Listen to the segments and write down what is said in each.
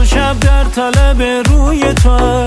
شب در طلب روی تو،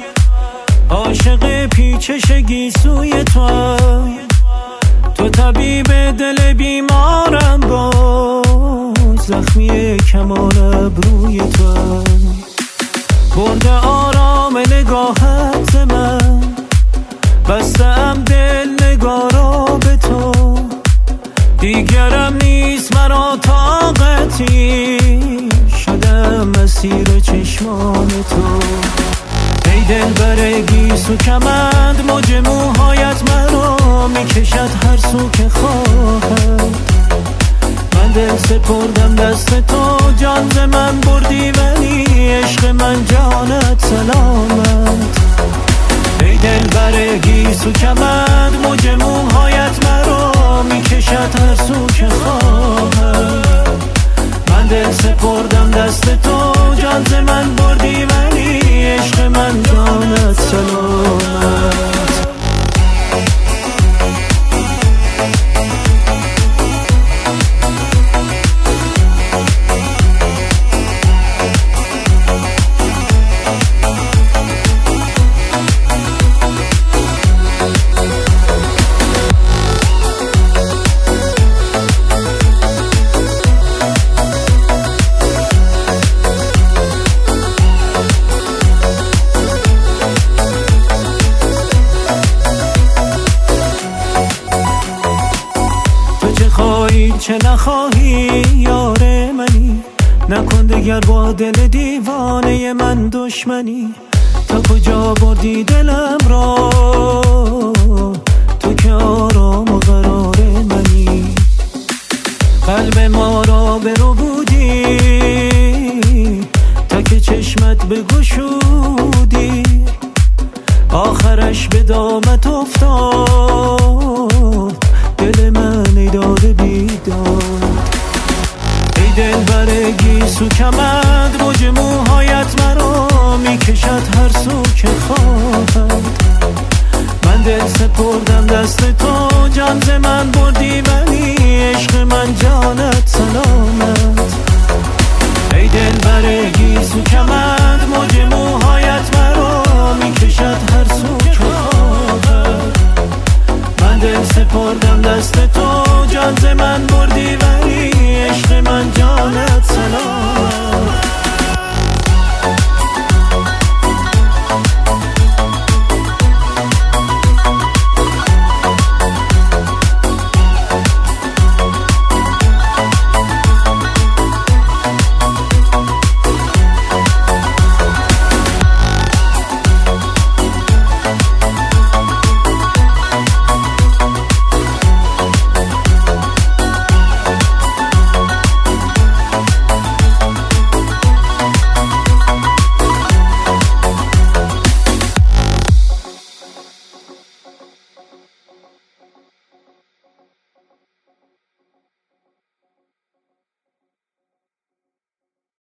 عاشق پیچش گیسوی تو، تو طبیب دل بیمارم باز، زخمی کمان ابروی تو. برده آرام نگاهت ز من، بستم دل نگارا به تو، دیگرم نیست مرا طاقتی، شدم مسیر چشمان تو. ای دلبر گیسو کمند، موج موهایت مرا میکشد هر سو که خواهد. من دل سپردم دست تو، جان ز من بردی ولی عشق من جانت سلامت. ای دلبر گیسو کمند، موج موهایت مرا میکشد هر سو که خواهد. من دل سپردم دست تو، جان ز من بردی ولی عشق من جانت سلامت. چه نخواهی یار منی، نکن دگر با دل دیوانه من دشمنی. تا کجا بردی دلم را، تو که آرام و قرار منی. قلب ما را برو بودی، تا که چشمت بگشودی، آخرش به دامت افتاد دل من ای داده بیداد. ای دلبر گیسو کمند، موج موهایت مرا میکشد هر سو که خواهد. من دل سپردم دست تو، جان ز من بردی ولی عشق من جانت سلامت. ای دلبر گیسو کمند، موج موهایت مرا میکشد هر سو که خواهد. من دل سپردم دست تو، جان ز من بردی